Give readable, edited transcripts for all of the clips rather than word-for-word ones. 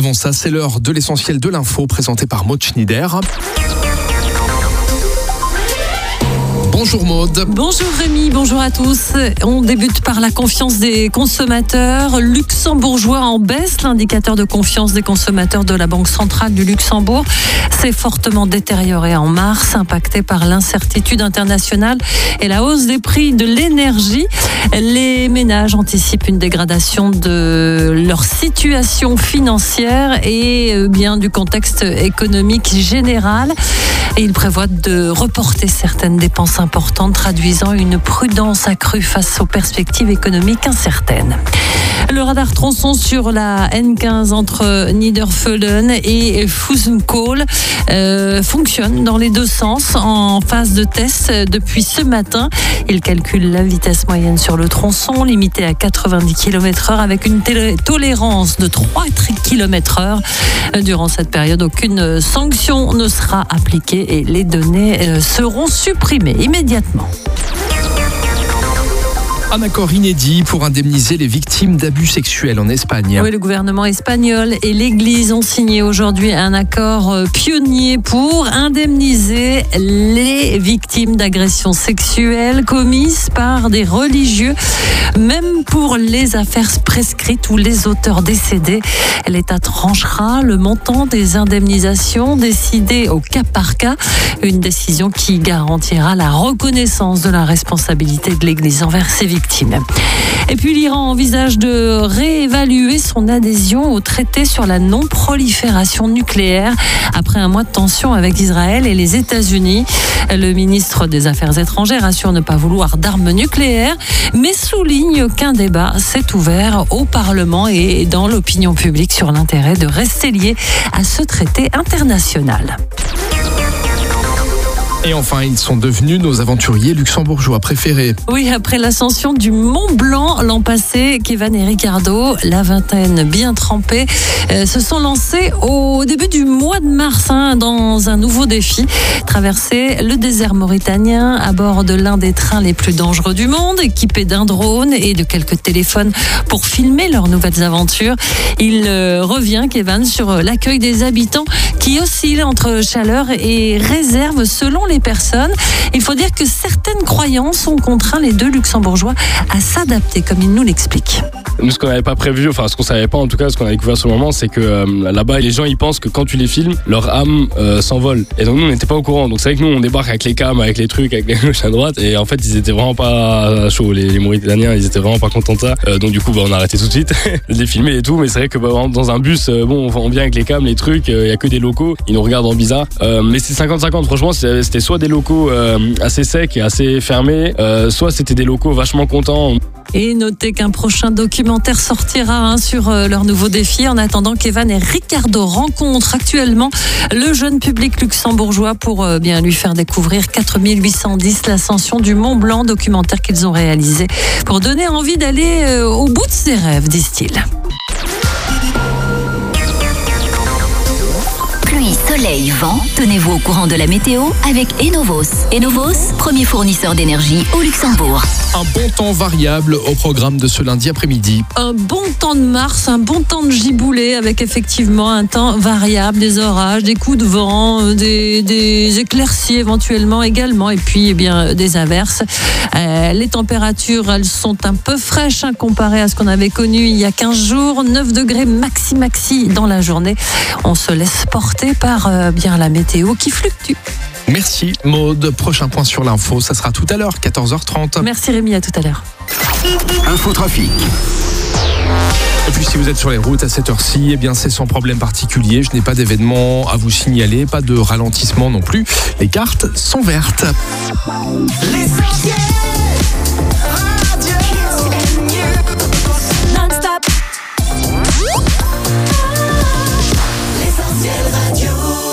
Avant ça, c'est l'heure de l'essentiel de l'info présenté par Maud Schneider. Bonjour Maud. Bonjour Rémi, bonjour à tous. On débute par la confiance des consommateurs. Luxembourgeois en baisse, l'indicateur de confiance des consommateurs de la Banque centrale du Luxembourg s'est fortement détérioré en mars, impacté par l'incertitude internationale et la hausse des prix de l'énergie. Les ménages anticipent une dégradation de leur situation financière et bien du contexte économique général. Et ils prévoient de reporter certaines dépenses importantes, traduisant une prudence accrue face aux perspectives économiques incertaines. Le radar tronçon sur la N15 entre Niedervölln et Fusenkohl fonctionne dans les deux sens en phase de test depuis ce matin. Il calcule la vitesse moyenne sur le tronçon, limitée à 90 km/h avec une tolérance de 3 km/h. Durant cette période, aucune sanction ne sera appliquée et les données seront supprimées immédiatement. Un accord inédit pour indemniser les victimes d'abus sexuels en Espagne. Oui, le gouvernement espagnol et l'Église ont signé aujourd'hui un accord pionnier pour indemniser les victimes d'agressions sexuelles commises par des religieux, même pour les affaires prescrites ou les auteurs décédés. L'État tranchera le montant des indemnisations décidées au cas par cas, une décision qui garantira la reconnaissance de la responsabilité de l'Église envers ses victimes. Et puis l'Iran envisage de réévaluer son adhésion au traité sur la non-prolifération nucléaire après un mois de tension avec Israël et les États-Unis. Le ministre des Affaires étrangères assure ne pas vouloir d'armes nucléaires, mais souligne qu'un débat s'est ouvert au Parlement et dans l'opinion publique sur l'intérêt de rester lié à ce traité international. Et enfin, ils sont devenus nos aventuriers luxembourgeois préférés. Oui, après l'ascension du Mont Blanc l'an passé, Kevin et Ricardo, la vingtaine bien trempée, se sont lancés au début du mois de mars dans un nouveau défi. Traverser le désert mauritanien à bord de l'un des trains les plus dangereux du monde, équipés d'un drone et de quelques téléphones pour filmer leurs nouvelles aventures. Il revient, Kevin, sur l'accueil des habitants qui oscille entre chaleur et réserve selon les personnes. Il faut dire que certaines croyances ont contraint les deux luxembourgeois à s'adapter, comme il nous l'explique. Nous, ce qu'on n'avait pas prévu, enfin ce qu'on savait pas en tout cas, ce qu'on a découvert sur le moment, c'est que là-bas, les gens ils pensent que quand tu les filmes, leur âme s'envole. Et donc nous, on n'était pas au courant. Donc c'est vrai que nous, on débarque avec les cams, avec les trucs, avec les gauche à droite, et en fait, ils étaient vraiment pas chauds. Les Mauritaniens, ils étaient vraiment pas contents de ça. Donc du coup, on a arrêté tout de suite de les filmer et tout. Mais c'est vrai que dans un bus, on vient avec les cams, les trucs, il y a que des locaux, ils nous regardent en bizarre. Mais c'est 50-50. Franchement, c'était soit des locaux assez secs et assez fermés, soit c'était des locaux vachement contents. Et notez qu'un prochain documentaire sortira sur leur nouveau défi. En attendant, Kevin et Ricardo rencontrent actuellement le jeune public luxembourgeois pour bien lui faire découvrir 4810, l'ascension du Mont Blanc, documentaire qu'ils ont réalisé pour donner envie d'aller au bout de ses rêves, disent-ils. Pluie, soleil, vent, tenez-vous au courant de la météo avec Enovos. Enovos, premier fournisseur d'énergie au Luxembourg. Un bon temps variable au programme de ce lundi après-midi. Un bon temps de mars, un bon temps de giboulée avec effectivement un temps variable, des orages, des coups de vent, des éclaircies éventuellement également et puis des averses. Les températures, elles sont un peu fraîches comparées à ce qu'on avait connu il y a 15 jours. 9 degrés maxi dans la journée. On se laisse porter par la météo qui fluctue. Merci Maud. Prochain point sur l'info, ça sera tout à l'heure, 14h30. Merci Rémi, à tout à l'heure. Infotrafic. Et puis si vous êtes sur les routes à cette heure-ci, c'est sans problème particulier. Je n'ai pas d'événement à vous signaler, pas de ralentissement non plus. Les cartes sont vertes. L'essentiel radio. Non-stop. L'essentiel radio.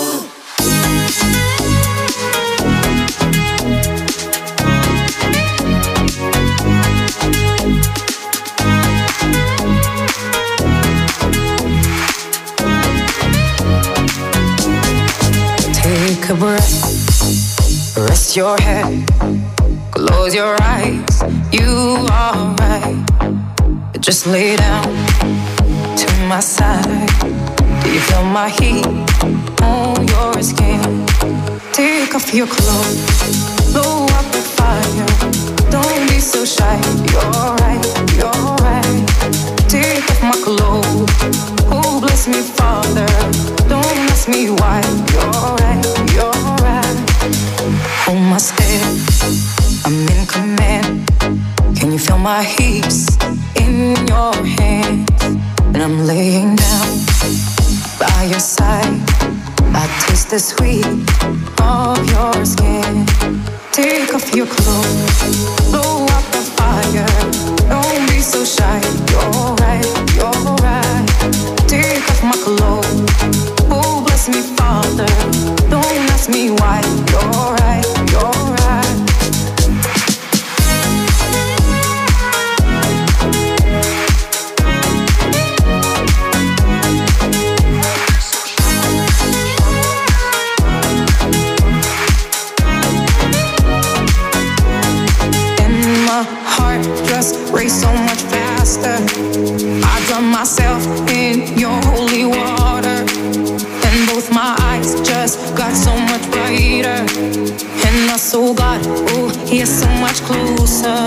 Take a breath, rest your head, close your eyes, you are right. Just lay down to my side. Do you feel my heat on your skin? Take off your clothes, blow up the fire. Don't be so shy, you're right, you're right. Take off my clothes, oh bless me Father. Don't ask me why, you're right, you're right. Hold my step, I'm in command. Can you feel my hips in your hands? And I'm laying down by your side. I taste the sweet of your skin. Take off your clothes, blow up the fire. Don't be so shy, you're right, you're right. Take off my clothes, oh bless me Father. Don't ask me why, you're right, you're right. Race so much faster. I drown myself in your holy water, and both my eyes just got so much brighter, and my soul got, oh, yeah, so much closer.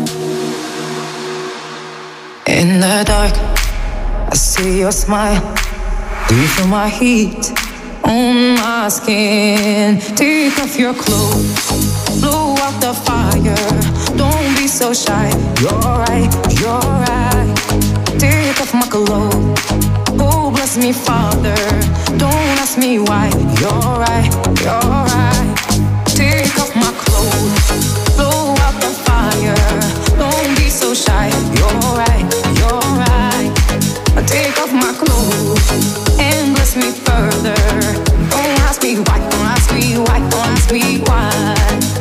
In the dark, I see your smile. Do you feel my heat on my skin? Take off your clothes, blow out the fire. Don't be so shy, you're right, you're right. Take off my clothes, oh bless me Father. Don't ask me why, you're right, you're right. Take off my clothes, blow out the fire. Don't be so shy, you're right, you're right. Take off my clothes and bless me further. Don't ask me why, don't ask me why, don't ask me why.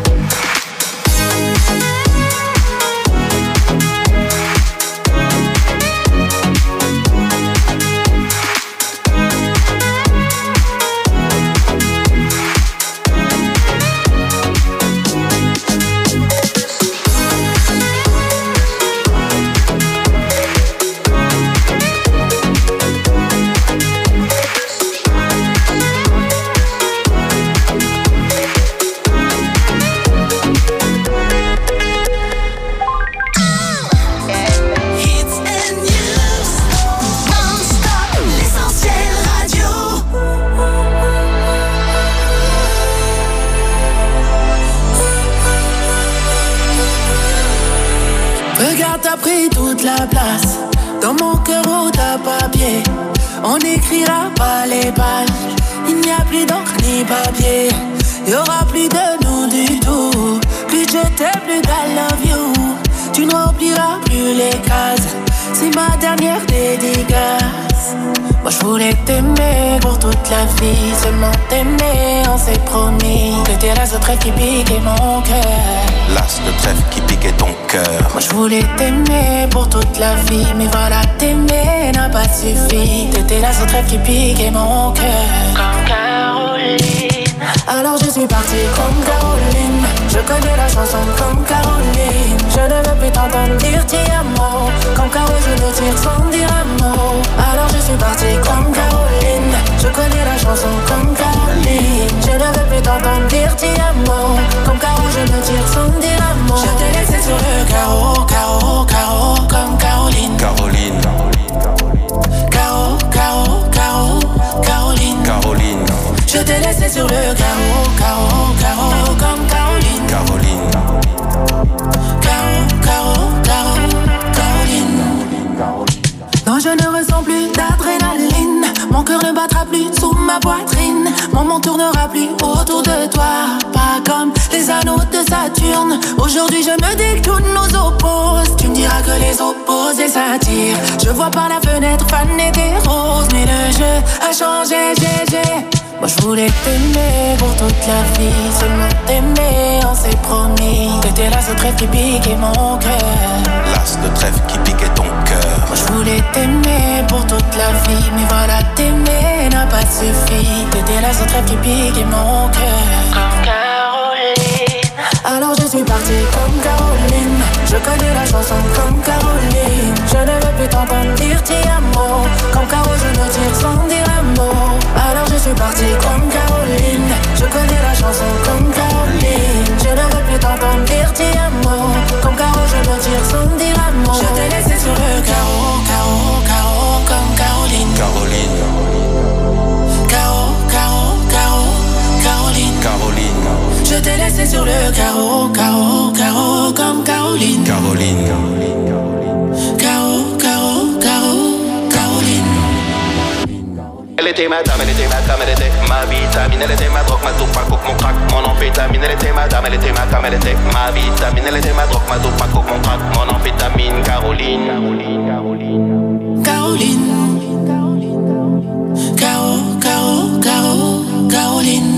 T'as pris toute la place dans mon cœur où t'as papier. On n'écrira pas les pages. Il n'y a plus d'encre ni papier. Il y aura plus de nous du tout. Plus je t'aime, plus I love you. Tu ne rempliras plus les cases. C'est ma dernière dédicace. Moi je voulais t'aimer pour toute la vie. Seulement t'aimer, on s'est promis. T'étais l'as de trèfle qui piquait mon cœur. L'as de trèfle qui piquait ton cœur. Moi je voulais t'aimer pour toute la vie. Mais voilà, t'aimer n'a pas suffi. T'étais l'as de trèfle qui piquait mon cœur. Comme Caroline. Alors je suis partie comme Caroline. Je connais la chanson comme Caroline. Je ne veux plus t'entendre dire ti amo. Comme Caro je me tire sans dire un mot. Alors je suis partie comme Caroline. Je connais la chanson comme Caroline. Je ne veux plus t'entendre dire ti amo. Comme Caro je me tire sans dire un mot. Je t'ai laissé sur le carreau, carreau, carreau. Comme Caroline. Caroline. Caro, Caro, Caro, Caroline. Caroline. Je t'ai laissé sur le carreau, carreau, carreau. Comme Caroline. Caroline. Caro, Caro, Caro, Caroline. Non, je ne ressens plus d'adrénaline. Mon cœur ne battra plus sous ma poitrine. Mon monde tournera plus autour de toi. Pas comme les anneaux de Saturne. Aujourd'hui je me dis que tout nous oppose. Tu me diras que les opposés s'attirent. Je vois par la fenêtre faner des roses. Mais le jeu a changé, GG. Moi je voulais t'aimer pour toute la vie. Seulement t'aimer, on s'est promis. T'étais l'as de trèfle qui piquait mon cœur. L'as de trèfle qui piquait ton cœur. Moi je voulais t'aimer pour toute la vie. Mais voilà, t'aimer n'a pas suffi. T'étais l'as de trèfle qui piquait mon cœur. Comme Caroline. Alors je suis partie comme Caroline. Je connais la chanson comme Caroline. Je ne veux plus t'entendre dire ti amo. Comme Caro je me tire sans dire un mot. de Caro, Caro, Caro, comme Caroline. Caroline. Caro, Caro, Caro, Caroline. Elle était ma dame, elle était ma dame, elle était ma vitamine, elle était ma drogue, ma dope, ma coke, mon crack, mon amphétamine. Elle était ma dame, elle était ma cam, elle était ma vitamine, elle était ma drogue, ma dope, ma coke, mon crack, mon amphétamine. Caroline. Caroline. Caro, Caro, Caro, Caroline.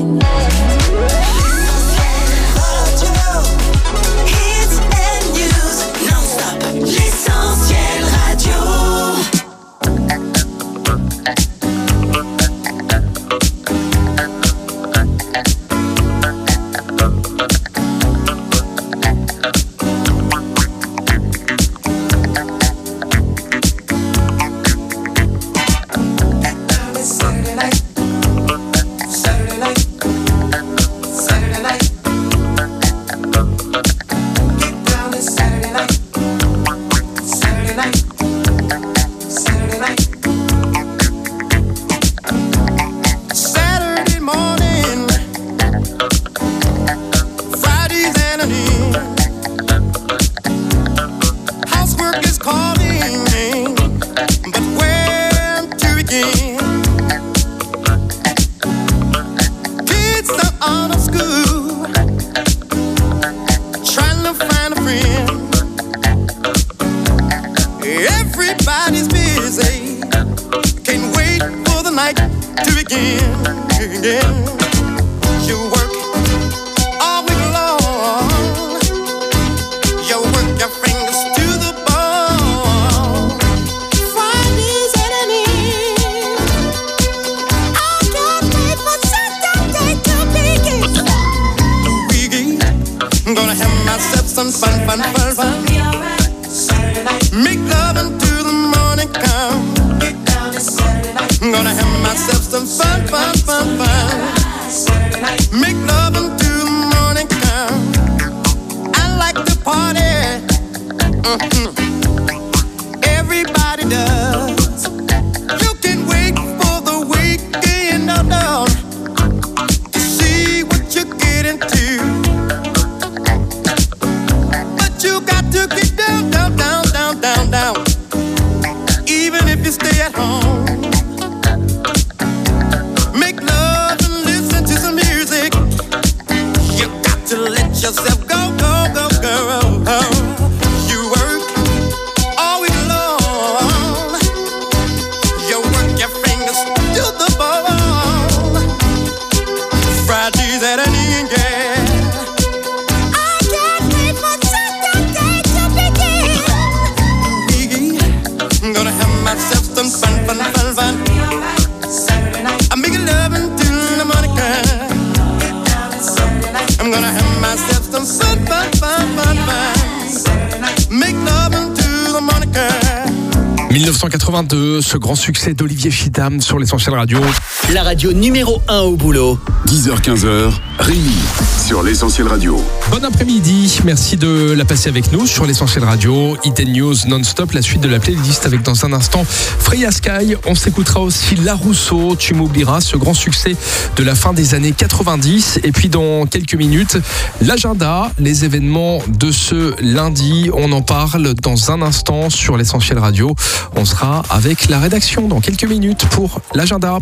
Ce grand succès d'Olivier Chidam sur l'Essentiel Radio. La radio numéro 1 au boulot. 10h-15h, Rémi sur l'Essentiel Radio. Bon après-midi, merci de la passer avec nous sur l'Essentiel Radio. Hit & News non-stop, la suite de la playlist avec dans un instant Freya Sky. On s'écoutera aussi La Rousseau, Tu m'oublieras, ce grand succès de la fin des années 90. Et puis dans quelques minutes, l'agenda, les événements de ce lundi. On en parle dans un instant sur l'Essentiel Radio. On sera avec la rédaction dans quelques minutes pour l'agenda.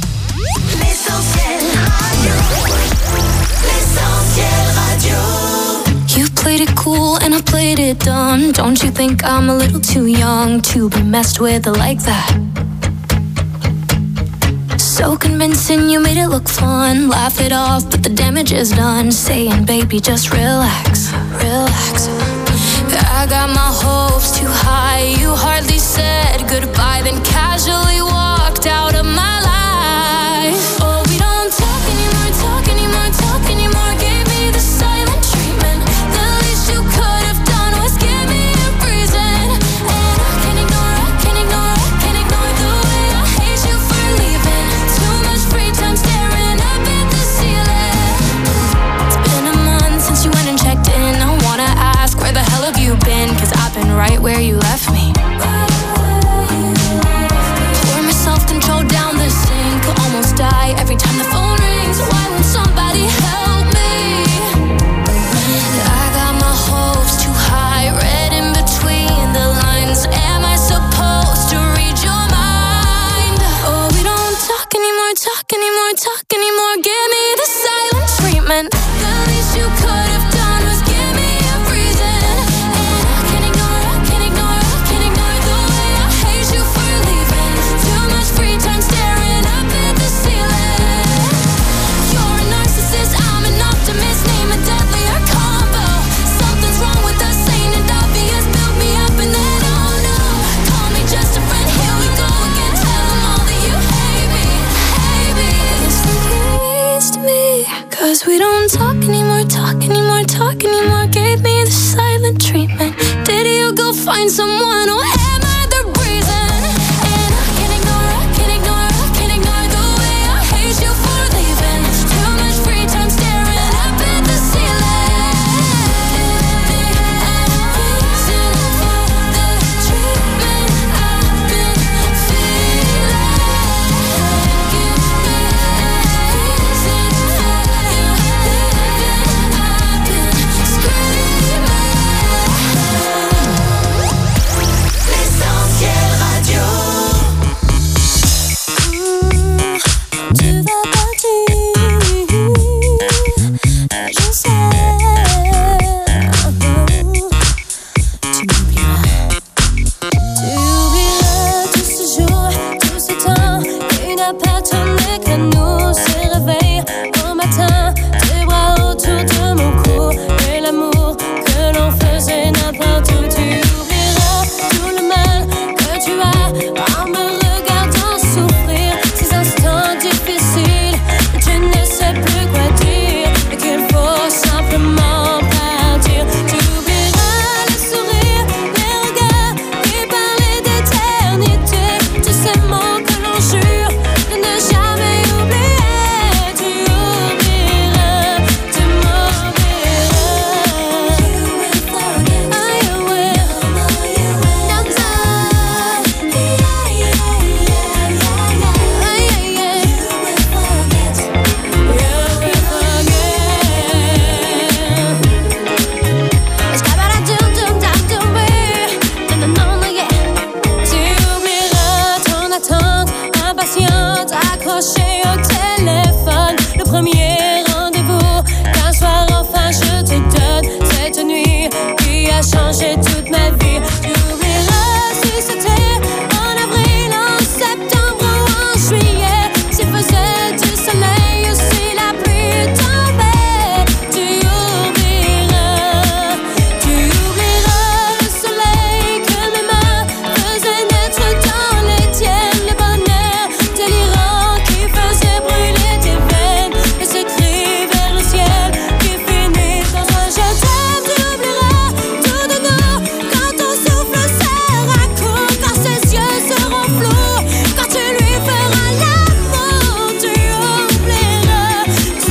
You played it cool and I played it dumb. Don't you think I'm a little too young to be messed with like that? So convincing, you made it look fun. Laugh it off, but the damage is done. Saying, baby, just relax, relax. I got my hopes too high. You hardly said goodbye, then casually walked out of my life. Oh, we don't talk anymore, talk anymore, talk anymore. Gave me the silent treatment. The least you could have done was give me a reason. And I can't ignore, I can't ignore, I can't ignore the way I hate you for leaving. Too much free time staring up at the ceiling. It's been a month since you went and checked in. I wanna ask, where the hell have you been? 'Cause I've been right where you left me. qui a changé toute ma vie. Tu oublieras si c'était en avril, en septembre ou en juillet, s'il faisait du soleil ou si la pluie tombait. Tu oublieras le soleil que mes mains faisaient naître dans les tiennes, le bonheur délirant qui faisait brûler tes veines et ce cri vers le ciel qui finit dans un je t'aime. Tu oublieras tout de nous quand ton souffle sera court, quand ses yeux seront flous, quand tu lui feras l'amour. Tu oublieras, tu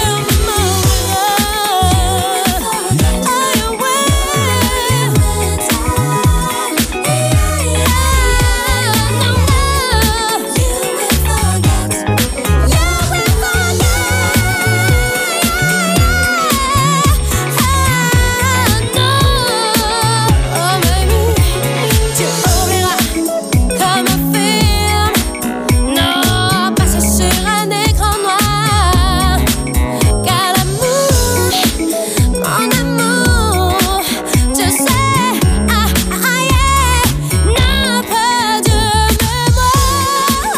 comme un film, non, passé sur un écran noir. Car l'amour, mon amour, tu sais, n'a pas de mémoire.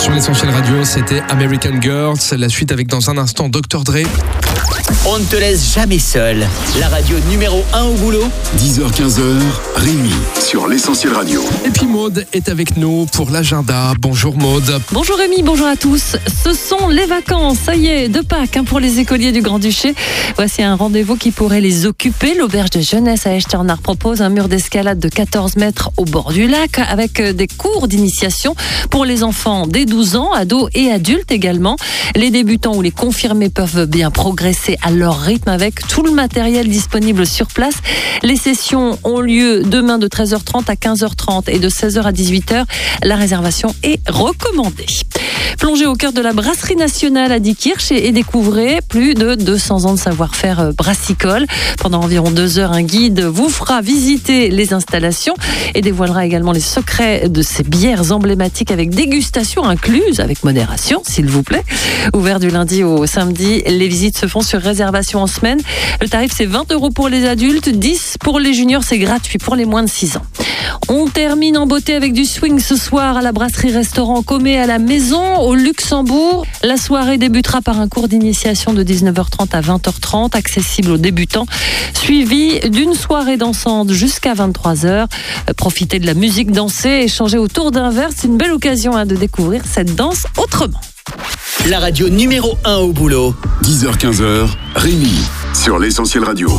Sur l'Essentiel Radio, c'était American Girls. La suite avec dans un instant Dr. Dre. On ne te laisse jamais seul. La radio numéro 1 au boulot. 10h-15h, Rémi sur l'Essentiel Radio. Et puis Maude est avec nous pour l'agenda. Bonjour Maude. Bonjour Rémi, bonjour à tous. Ce sont les vacances, ça y est, de Pâques pour les écoliers du Grand-Duché. Voici un rendez-vous qui pourrait les occuper. L'auberge de jeunesse à Echternach propose un mur d'escalade de 14 mètres au bord du lac avec des cours d'initiation pour les enfants dès 12 ans, ados et adultes également. Les débutants ou les confirmés peuvent bien progresser à leur rythme avec tout le matériel disponible sur place. Les sessions ont lieu demain de 13h30 à 15h30 et de 16h à 18h. La réservation est recommandée. Plongez au cœur de la brasserie nationale à Diekirch et découvrez plus de 200 ans de savoir-faire brassicole. Pendant environ 2 heures, un guide vous fera visiter les installations et dévoilera également les secrets de ces bières emblématiques avec dégustation incluse, avec modération, s'il vous plaît. Ouvert du lundi au samedi, les visites se font sur réservation en semaine. Le tarif, c'est 20 € pour les adultes, 10 pour les juniors, c'est gratuit pour les moins de 6 ans. On termine en beauté avec du swing ce soir à la brasserie-restaurant Comé à la Maison, au Luxembourg. La soirée débutera par un cours d'initiation de 19h30 à 20h30, accessible aux débutants, suivi d'une soirée dansante jusqu'à 23h. Profitez de la musique dansée, échanger autour d'un verre, c'est une belle occasion de découvrir cette danse autrement. La radio numéro 1 au boulot. 10h-15h, Rémi sur l'Essentiel Radio.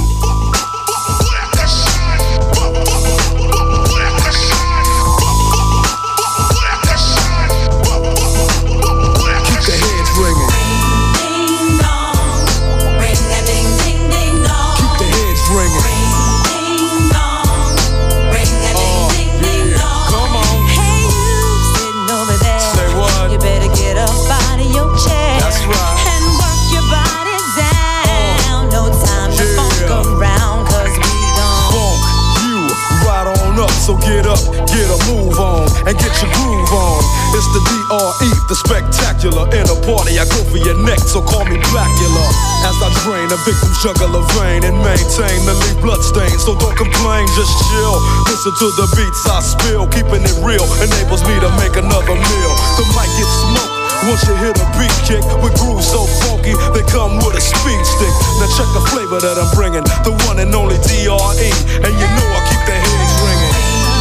So get up, get a move on, and get your groove on. It's the DRE, the spectacular. In a party, I go for your neck, so call me Blackula. As I drain a victim's jugular vein and maintain the leave bloodstains. So don't complain, just chill. Listen to the beats I spill. Keeping it real enables me to make another meal. The mic gets smoked once you hit a beat kick with grooves so funky, they come with a speed stick. Now check the flavor that I'm bringing, the one and only DRE. And you know I keep the heads ringing.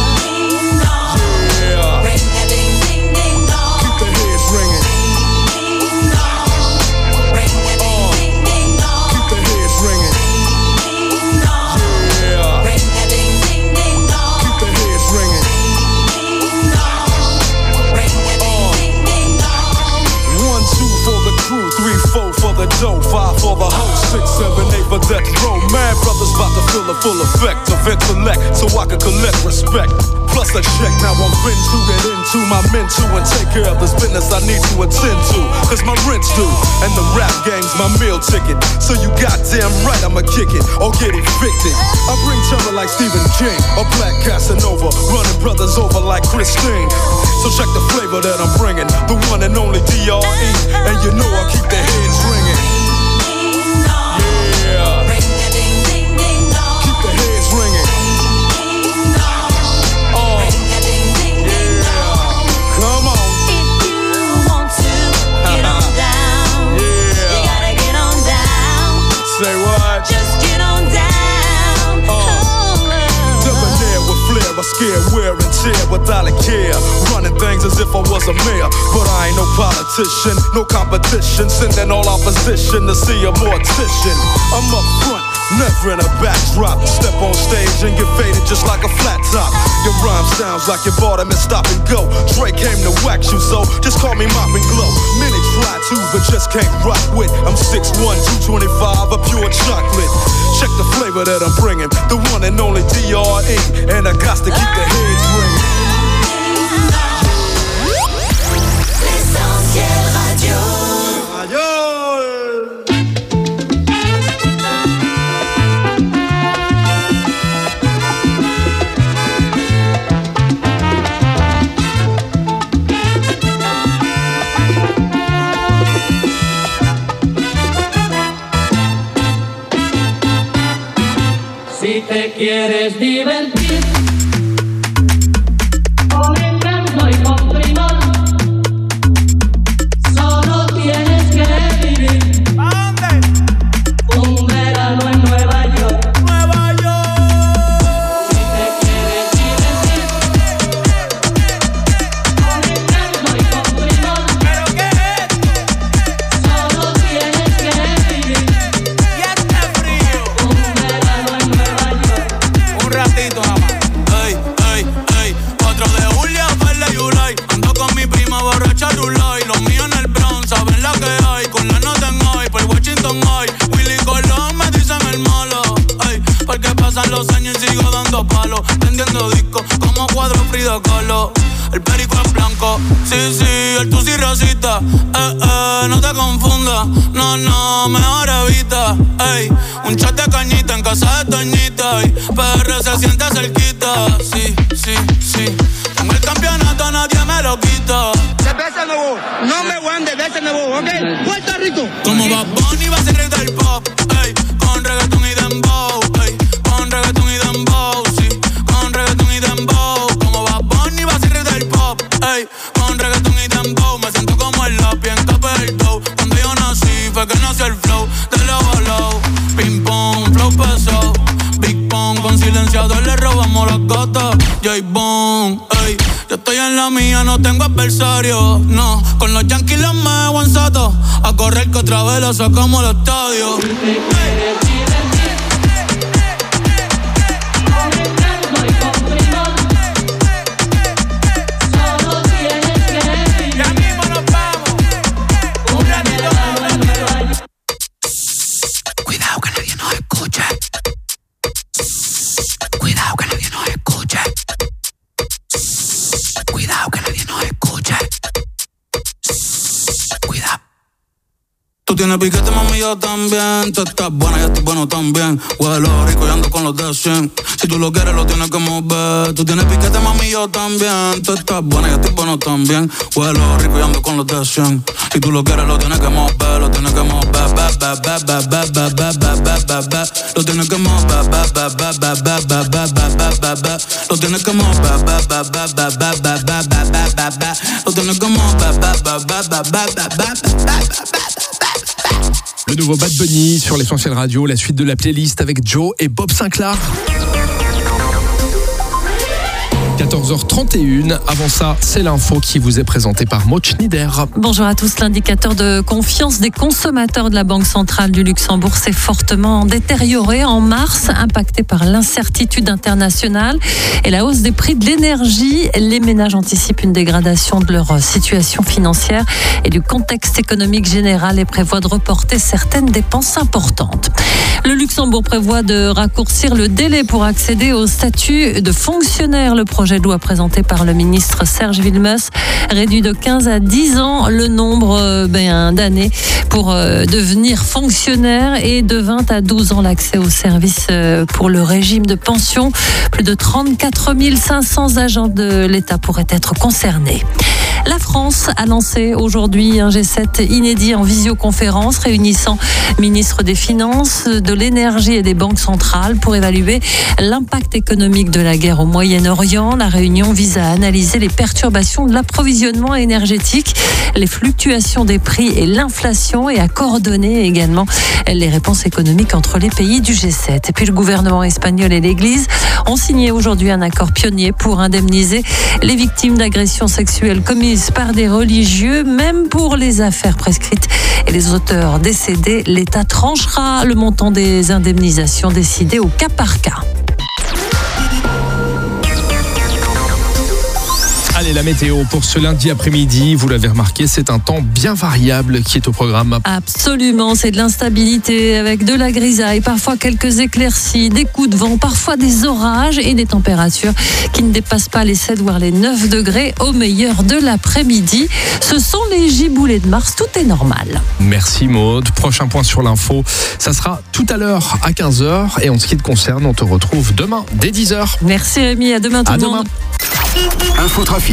The dough, 5 for the hoe, 6, 7, 8 for death row. Mad brothers about to feel the full effect of intellect, so I can collect respect. Plus a check, now I'm fin to get into my men too and take care of this business I need to attend to. Cause my rent's due, and the rap game's my meal ticket. So you goddamn right I'ma kick it or get evicted. I bring terror like Stephen King, or Black Casanova, running brothers over like Christine. So check the flavor that I'm bringing, the one and only DRE. And you know I keep the heads ringing. Say what? Just get on down. Debonair with flair, I scare, wear and tear without a care. Running things as if I was a mayor, but I ain't no politician, no competition. Sending all opposition to see a mortician. I'm up front, never in a backdrop. Step on stage and get faded just like a flat top. Your rhyme sounds like you bought them and stop and go. Dre came to wax you, so just call me Mop and Glow. Many try to, but just can't rock with. I'm 6'1", 225, a pure chocolate. Check the flavor that I'm bringing, the one and only DRE. And I got to keep the heads ringing. L'Essentiel Radio. Si te quieres divertir con encanto y con primor, de color. El perico es blanco, sí, sí, el tusi rosita. No te confundas, no, mejor evita. Ey, un chat de cañita en casa de Toñita. Y PR se siente cerquita, sí, sí, sí. Tengo el campeonato, nadie me lo quita. Cerveza nuevo, no me voy de cerveza nuevo, ¿ok? Puerto Rico. Como Bad Bunny va a ser rey del pop, ey, con reggaeton y dembow, ey, con reggaeton y dembow, sí, con reggaeton y dembow. Como Bad Bunny va a ser rey del pop, ey, con reggaeton y dembow. Me siento como el lápiz en capa del dough. Cuando yo nací fue que nació el flow de low low. Ping pong, flow pesado, Big Pong, con silenciador le robamos las gotas. J-Bone, ey, yo estoy en la mía, no tengo adversario, no. Con los Yankees los me aguanzato, a correr que otra vez lo sacamos al estadio. Cuidado que nadie nos escuche. Cuidado que nadie nos escuche. Cuidado que nadie nos escuche. Cuidado. Tú tienes piquete, mami, yo también. Tú estás buena, yo estoy bueno también. Huelo rico y ando con los de 100. Si tú lo quieres, lo tienes que mover. Tú tienes piquete, mami, yo también. Tú estás buena, yo estoy bueno también. Huelo rico y ando con los de 100. Si tú lo quieres, lo tienes que mover. Lo tienes que mover. Lo tienes que mover. Lo tienes que mover. Lo tienes que mover. Le nouveau Bad Bunny sur l'Essentiel Radio, la suite de la playlist avec Joe et Bob Sinclair. 14h31. Avant ça, c'est l'info qui vous est présentée par Maud Schneider. Bonjour à tous. L'indicateur de confiance des consommateurs de la Banque centrale du Luxembourg s'est fortement détérioré en mars, impacté par l'incertitude internationale et la hausse des prix de l'énergie. Les ménages anticipent une dégradation de leur situation financière et du contexte économique général et prévoient de reporter certaines dépenses importantes. Le Luxembourg prévoit de raccourcir le délai pour accéder au statut de fonctionnaire. Le projet de loi présenté par le ministre Serge Wilmès réduit de 15 à 10 ans le nombre d'années pour devenir fonctionnaire et de 20 à 12 ans l'accès aux services pour le régime de pension. Plus de 34 500 agents de l'État pourraient être concernés. La France a lancé aujourd'hui un G7 inédit en visioconférence réunissant ministres des Finances, de l'énergie et des banques centrales pour évaluer l'impact économique de la guerre au Moyen-Orient. La réunion vise à analyser les perturbations de l'approvisionnement énergétique, les fluctuations des prix et l'inflation et à coordonner également les réponses économiques entre les pays du G7. Et puis le gouvernement espagnol et l'Église ont signé aujourd'hui un accord pionnier pour indemniser les victimes d'agressions sexuelles commises par des religieux, même pour les affaires prescrites et les auteurs décédés. L'État tranchera le montant des indemnisations décidées au cas par cas. Allez, la météo pour ce lundi après-midi, vous l'avez remarqué, c'est un temps bien variable qui est au programme. Absolument, c'est de l'instabilité avec de la grisaille, parfois quelques éclaircies, des coups de vent, parfois des orages et des températures qui ne dépassent pas les 7 voire les 9 degrés au meilleur de l'après-midi. Ce sont les giboulées de Mars, tout est normal. Merci Maud. Prochain point sur l'info, ça sera tout à l'heure à 15h et en ce qui te concerne, on te retrouve demain dès 10h. Merci Rémi, à demain tout le monde. Infotrafic.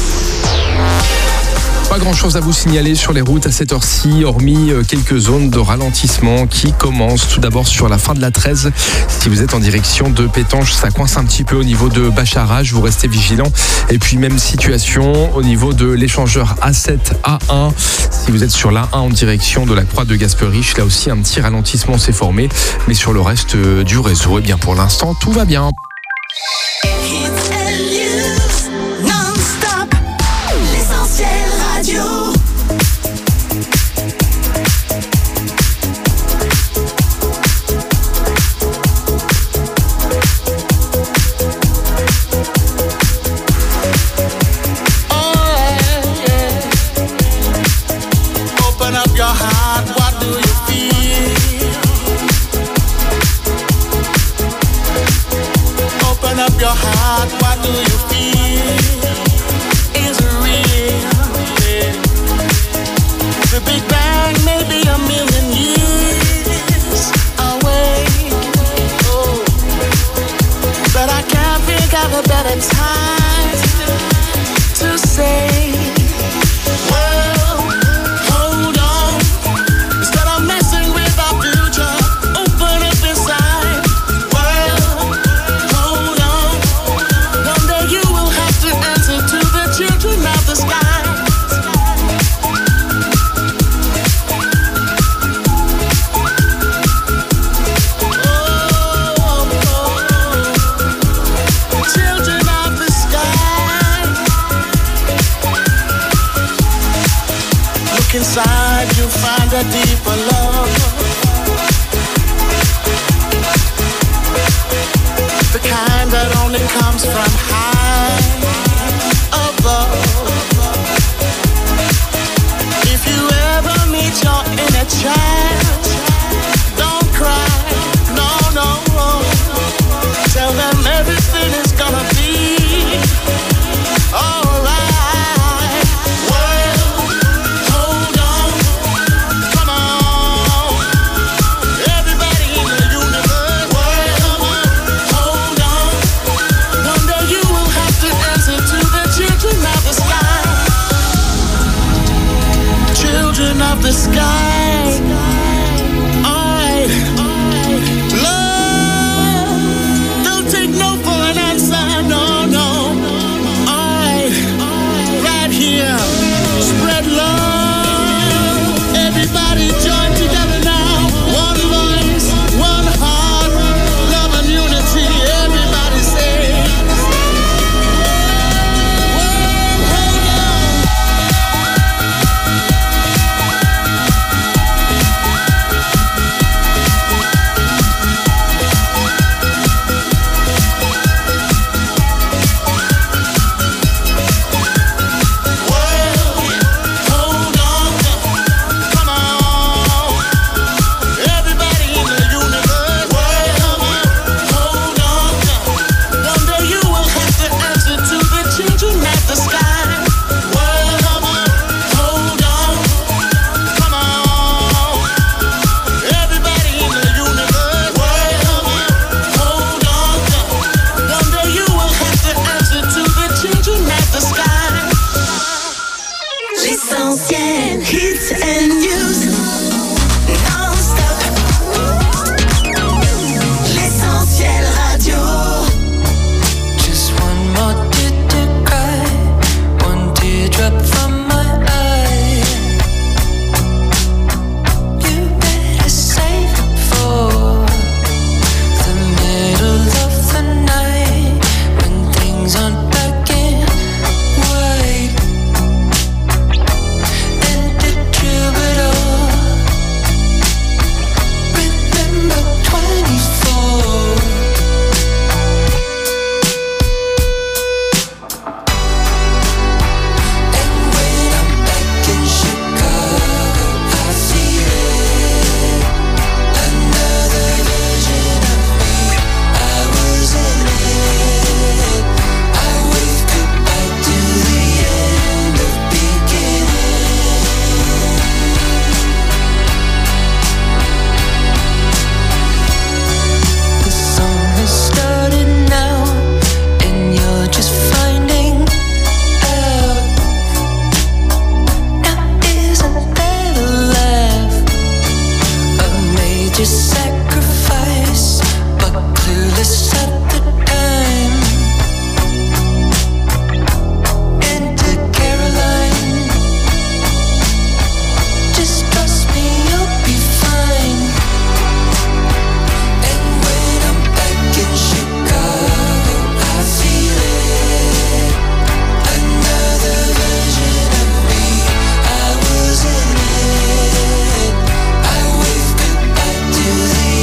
Pas grand chose à vous signaler sur les routes à cette heure-ci, hormis quelques zones de ralentissement qui commencent tout d'abord sur la fin de la 13. Si vous êtes en direction de Pétange, ça coince un petit peu au niveau de Bacharach, vous restez vigilant. Et puis même situation au niveau de l'échangeur A7, A1. Si vous êtes sur l'A1 en direction de la Croix de Gasperich, là aussi un petit ralentissement s'est formé. Mais sur le reste du réseau, eh bien pour l'instant, tout va bien. Your heart, what do you feel? you'll find a deeper love. The kind that only comes from high above. If you ever meet your inner child, don't cry, no. Tell them everything is gonna be alright. Well, hold on, come on. Everybody in the universe, well, hold on. One day you will have to answer to the children of the sky. Children of the sky. Alright. Love, don't take no for an answer, no. Alright. Right here. Spread love. Everybody join together now. One voice, one heart, love and unity. Everybody say. L'essentiel, hits and news, non-stop. L'essentiel radio. Just one more tear to cry, one teardrop from my eye. You better save it for the middle of the night, when things aren't black and white. And the troubadour, remember 24. And when I'm back in Chicago, I feel it. Another version of me, I was in it. I wave goodbye to the end of beginning. The song has started now, and you're just finding out. Now isn't that a laugh? A major sacrifice, but clueless at the time. Enter Caroline. Just trust me, you'll be fine. And when I'm back in Chicago, I feel it. Another version of me, I was in it. I wave goodbye to the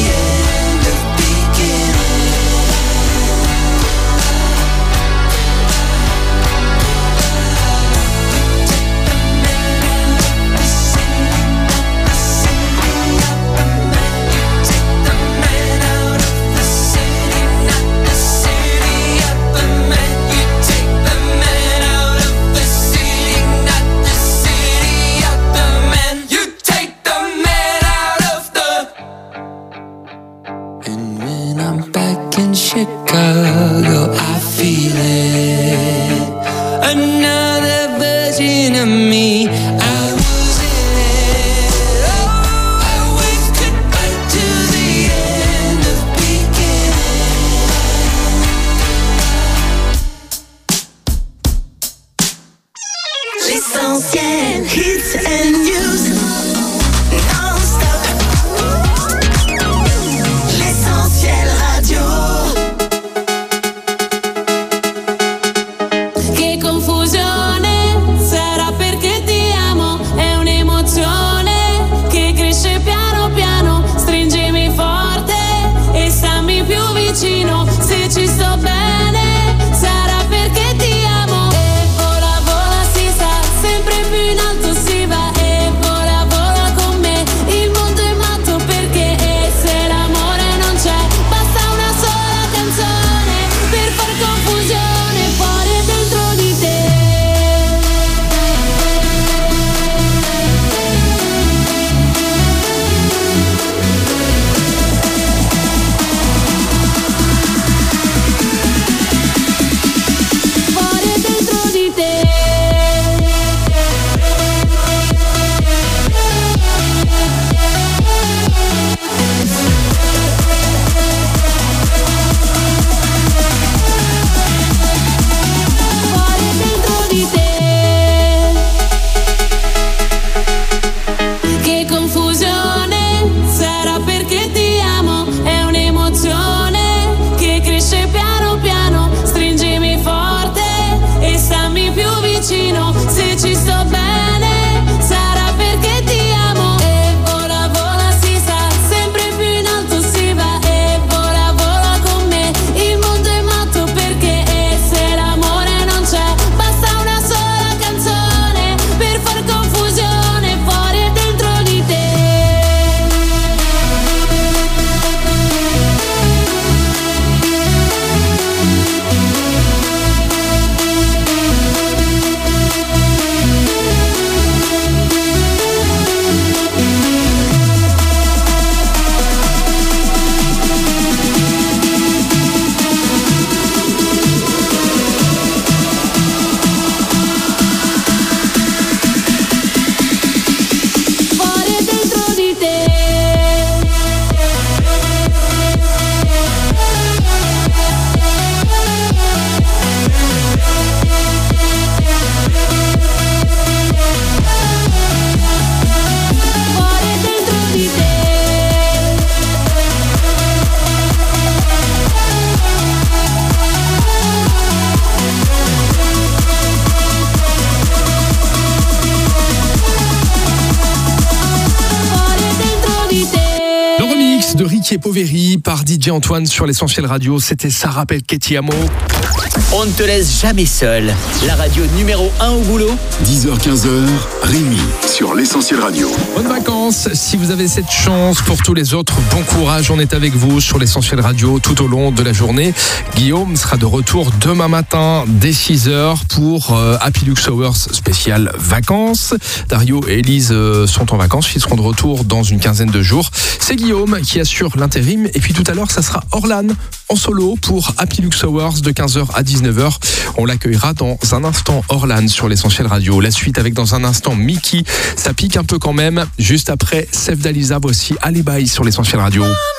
Ricky et Poveri par DJ Antoine sur l'Essentiel Radio. C'était Ça rappelle Ketty Amo. On ne te laisse jamais seul. La radio numéro 1 au boulot. 10h-15h, Rémi sur l'Essentiel Radio. Bonnes vacances. Si vous avez cette chance, pour tous les autres, bon courage. On est avec vous sur l'Essentiel Radio tout au long de la journée. Guillaume sera de retour demain matin dès 6h pour Happy Lux Hours spécial vacances. Dario et Elise sont en vacances. Ils seront de retour dans une quinzaine de jours. C'est Guillaume qui assure l'intérim. Et puis tout à l'heure, ça sera Orlan en solo pour Happy Lux Hours de 15h à 19h. On l'accueillera dans un instant, Orlan sur l'Essentiel Radio. La suite avec dans un instant Mickey. Ça pique un peu quand même. Juste après, Sef Dalisa, voici Alibi sur l'Essentiel Radio.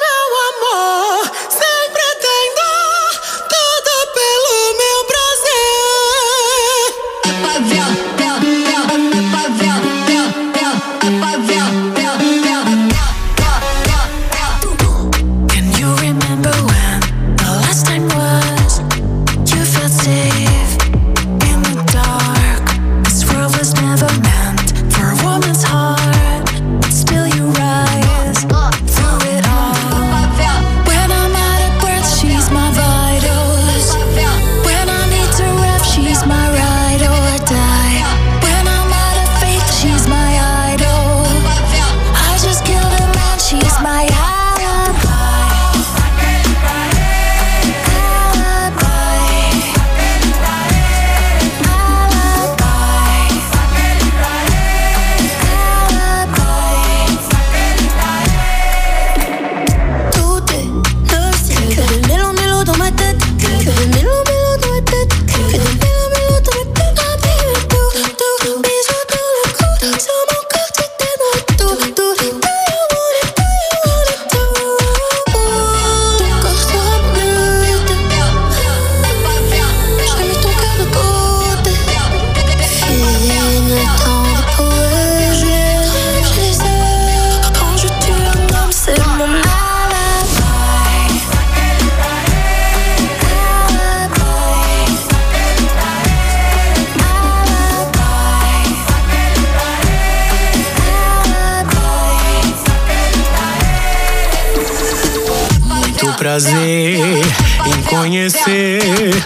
Prazer em conhecer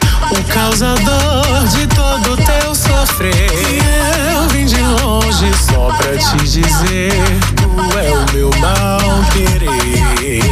o causador de todo teu sofrer. Eu vim de longe só pra te dizer, tu é o meu mal querer.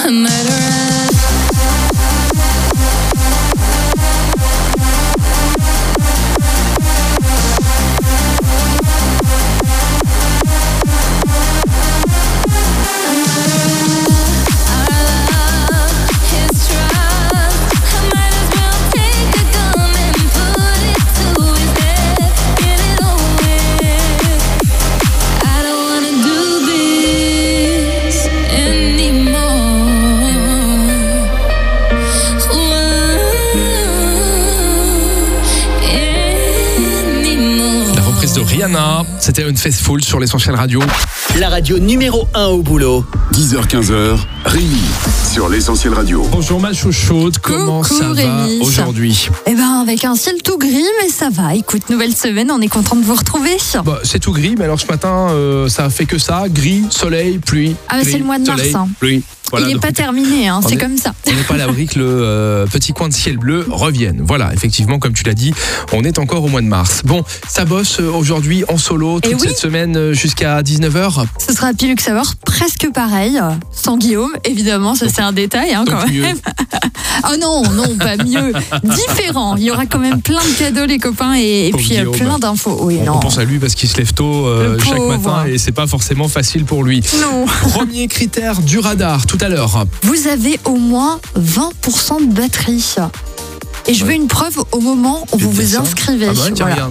a murderer. Rihanna, c'était Unfaithful sur l'Essentiel Radio. La radio numéro 1 au boulot. 10h-15h, Rémi sur l'Essentiel Radio. Bonjour ma chouchoute, comment ça va aujourd'hui? Eh ben avec un ciel tout gris, mais ça va. Écoute, nouvelle semaine, on est content de vous retrouver. Bah, c'est tout gris, mais alors ce matin, ça a fait que ça, gris, soleil, pluie. Ah, gris, c'est le mois de soleil, mars. Pluie. Voilà, il n'est pas terminé, hein, c'est comme ça. On n'est pas à l'abri que le petit coin de ciel bleu revienne. Voilà, effectivement, comme tu l'as dit, on est encore au mois de mars. Bon, ça bosse aujourd'hui en solo toute cette semaine jusqu'à 19h. Ce sera Pilux Hour, presque pareil, sans Guillaume, évidemment, ça c'est un détail hein, quand même. Oh non, pas mieux, différent. Il y aura quand même plein de cadeaux les copains et puis Guillaume, plein d'infos. Oui, on pense à lui parce qu'il se lève tôt chaque matin et c'est pas forcément facile pour lui. Non. Premier critère du radar tout à l'heure. Vous avez au moins 20% de batterie. Et je veux une preuve au moment où vous vous inscrivez. Ah bah, tiens, regarde.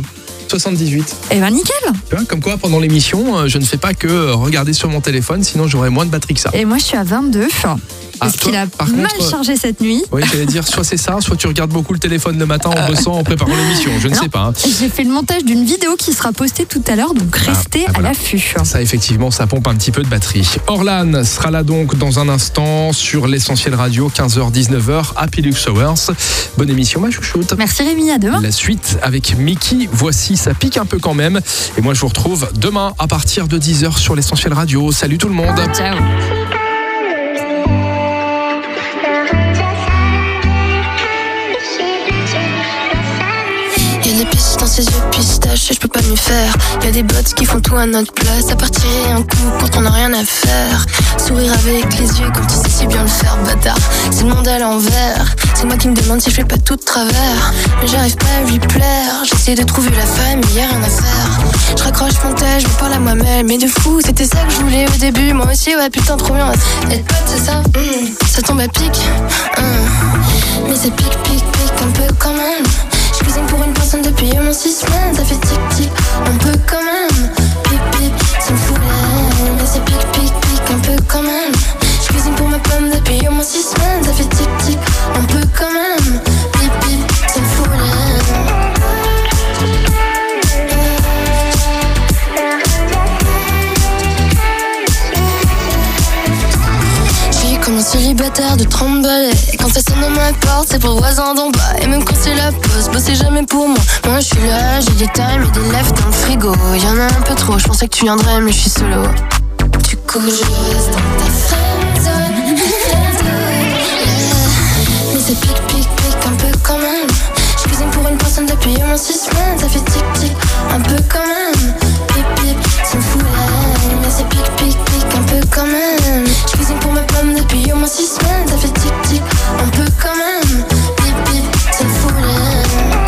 78. Eh ben nickel. Tu vois, comme quoi pendant l'émission, je ne fais pas que regarder sur mon téléphone, sinon j'aurais moins de batterie que ça. Et moi je suis à 22. Parce qu'il a mal chargé cette nuit. Oui, j'allais dire, soit c'est ça, soit tu regardes beaucoup le téléphone le matin en bossant, en préparant l'émission. Je ne sais pas. Hein. J'ai fait le montage d'une vidéo qui sera postée tout à l'heure, donc restez à l'affût. Ça, effectivement, ça pompe un petit peu de batterie. Orlan sera là donc dans un instant sur l'Essentiel Radio, 15h-19h à Pilux Hours. Bonne émission, ma chouchoute. Merci Rémi, à demain. La suite avec Mickey, voici, ça pique un peu quand même. Et moi, je vous retrouve demain à partir de 10h sur l'Essentiel Radio. Salut tout le monde. Ciao. Des pistes dans ses yeux pistaches et je peux pas mieux faire. Y'a des bots qui font tout à notre place. À partir un coup quand on a rien à faire. Sourire avec les yeux comme tu sais si bien le faire, bâtard. C'est le monde à l'envers. C'est moi qui me demande si je fais pas tout de travers. Mais j'arrive pas à lui plaire. J'essaie de trouver la famille, y'a rien à faire. Je raccroche mon tel, je me parle à moi-même. Mais de fou, c'était ça que je voulais au début. Moi aussi, ouais putain trop bien. Être pote c'est ça, ça tombe à pic. Mais c'est pic un peu quand même. Je cuisine pour une personne depuis mon 6 semaines. Ça fait tic-tic, un peu quand même. Pip, ça me fout l'air. Mais c'est pic, un peu quand même. Je cuisine pour ma pomme depuis mon 6 semaines. Ça fait tic-tic, un peu quand même. Pip, ça me fout l'air. Comme un célibataire de 30 balais. Quand ça sonne dans ma porte, c'est pour le voisin d'en bas. Et même quand c'est la pause, bossez jamais pour moi. Moi je suis là, j'ai des times et des lèvres dans le frigo. Y'en a un peu trop, je pensais que tu viendrais mais je suis solo. Du coup je reste dans ta friendzone. Mais c'est pic un peu quand même. Je cuisine pour une personne depuis mon 6 semaines. Ça fait tic un peu quand même. Pip, ça me fout l'air. Mais c'est pic un peu quand même. Je cuisine pour ma pomme depuis au moins 6 semaines. Ça fait tic un peu quand même. Pip, ça me fout l'air.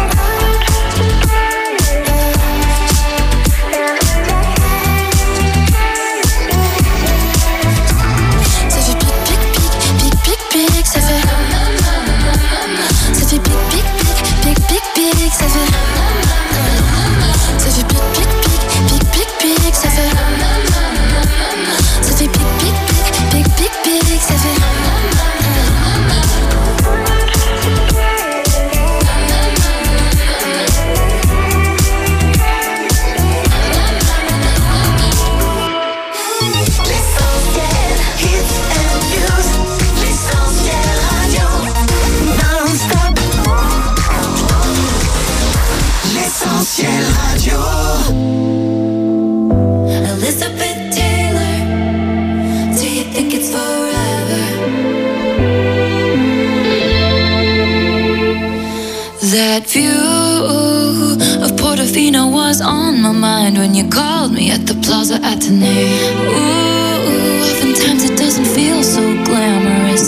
Ça fait pic, ça fait. Ça fait pic, ça fait. Ça fait pic, ça fait. Ça fait pic, ça fait. L'Essentiel Radio. Elizabeth Taylor, do you think it's forever? That view of Portofino was on my mind when you called me at the Plaza Athénée. Ooh, oftentimes it doesn't feel so glamorous.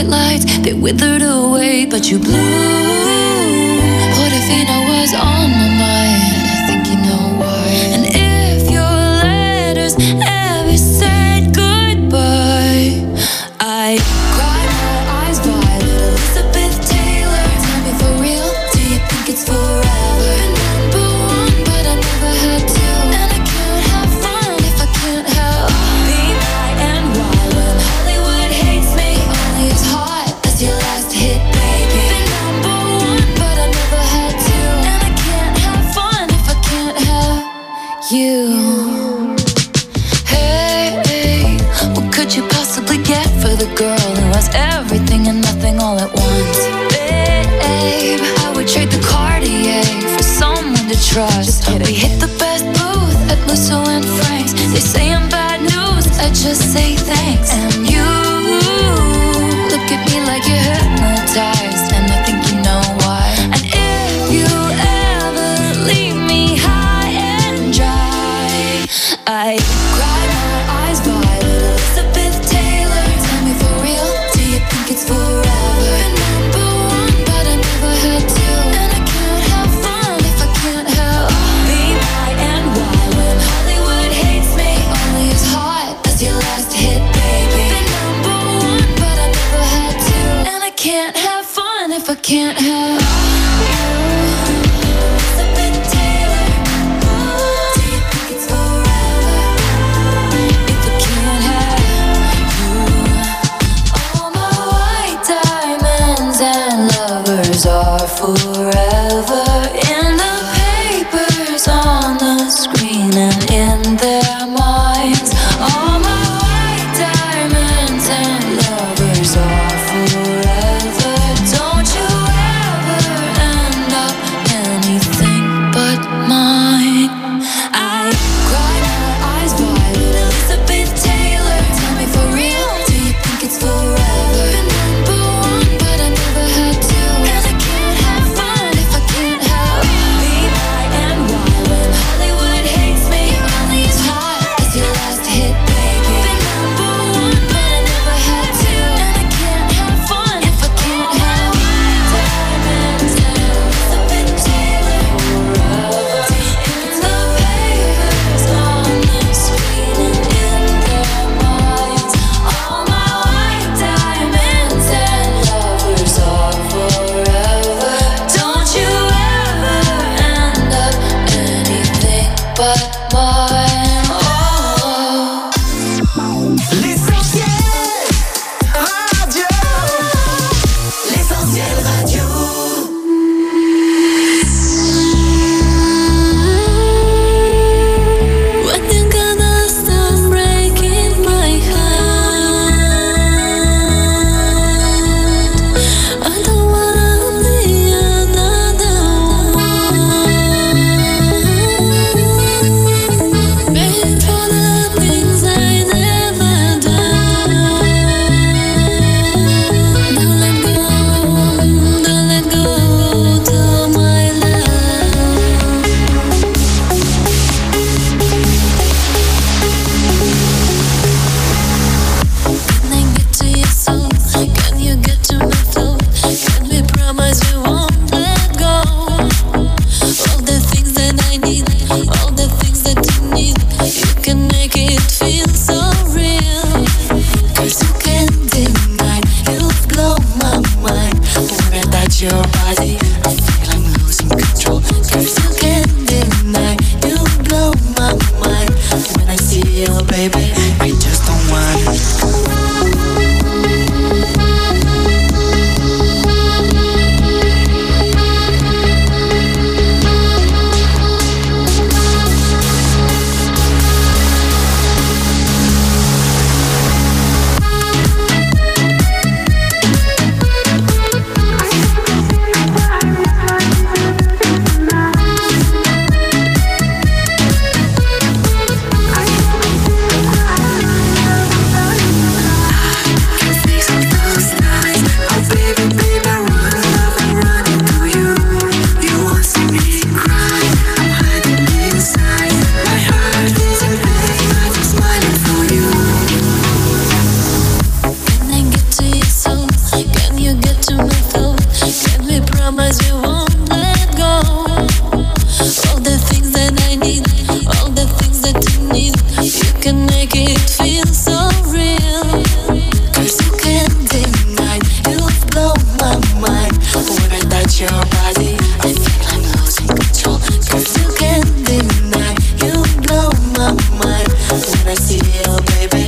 bright lights, they withered away, but you bloom. Portofino was on my mind, I think you know why. And if your letters ever said goodbye, I cried my eyes violet, Elizabeth Taylor. Tell me for real, do you think it's forever? Number one, but I never had to. And I can't have fun if I can't have B-I-N-Y. When Hollywood hates me, only as hot as your last hit, baby. Been number one, but I never had to. And I can't have fun if I can't have you. Hey, what could you possibly get for the girl who has everything and nothing all at once? Babe, I would trade the Cartier for someone to trust. We hit the best booth at Musso and Frank's. They say I'm bad news, I just say thanks. And you look at me like you're hypnotized, and I think you know why. And if you ever leave me high and dry, I cry my eyes violet, Elizabeth Taylor. Tell me for real, do you think it's forever? Been number one, but I never had to. And I can't have fun if I can't have B-I-N-Y. When Hollywood hates me, only as hot as your last hit, baby. Been number one, but I never had to. And I can't have fun if I can't have you. Elizabeth Taylor. Do you think it's forever if I can't have you? All my white diamonds and lovers are forever in the papers, on the screen, and in their minds. All my white diamonds and lovers are forever. Don't you ever end up anything but mine. I cry my eyes violet, Elizabeth Taylor. Tell me for real, do you think it's forever? Been number one, but I never had to. And I can't have fun if I can't have B-I-N-Y. When Hollywood hates me, only as hot as your last hit, baby. Been number one, but I never had to. And I can't have fun if I can't have diamonds and Elizabeth Taylor. In the papers, on the screen, and in their minds. All my white diamonds and lovers are forever. Don't you ever end up anything but mine. Oh. L'essentiel radio. L'essentiel radio. When you gonna stop breaking my heart? I don't wanna be another one. Paying for the things I never done. Don't let go to my love. Can I get to your soul? Can you get to my flow? Can we promise we won't let go? All the things that I need, all the things that you need, you can make it feel so real. 'Cause you can't deny, you blow my mind. When I touch your body, I feel I'm losing control. 'Cause you can't deny, you blow my mind. When I see you, baby, I just don't want it. make it feel so real. 'Cause you can't deny, you've blown my mind. When I touch your body, I feel I'm losing control. 'Cause you can't deny, you blow my mind. When I see you, baby,